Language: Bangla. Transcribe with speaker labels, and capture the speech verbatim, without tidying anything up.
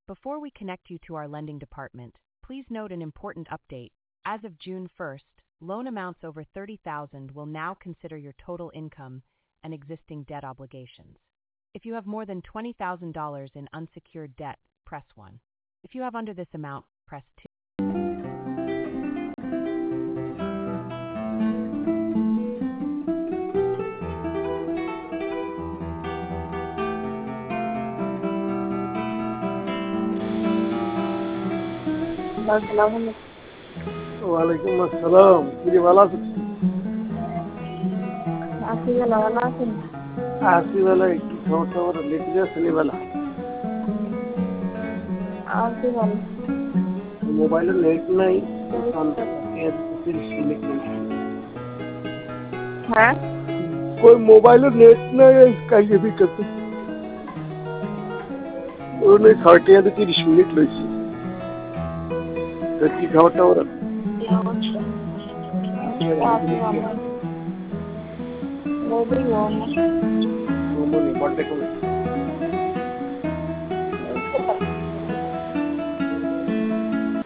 Speaker 1: Before we connect you to our lending department, please note an important update. As of June first, loan amounts over thirty thousand dollars will now consider your total income and existing debt obligations. If you have more than twenty thousand dollars in unsecured debt, press one. If you have under this amount, press two.
Speaker 2: ওয়ালাইকুম আসসালাম। কি রে ভালো আছো?
Speaker 3: আছি বেলা ভালো আছেন?
Speaker 2: আছি বেলা একটু খবর টবর লিখে আসলি বেলা।
Speaker 3: আছি ভালো।
Speaker 2: মোবাইলে নেট নাই, তিরিশ মিনিট নেই।
Speaker 3: হ্যাঁ
Speaker 2: कोई मोबाइल नेट नहीं कहीं भी करते उन्होंने थर्टी या तीस मिनट लगी तो की खावा टावर
Speaker 3: वो भी वो
Speaker 2: वो नहीं बर्थडे को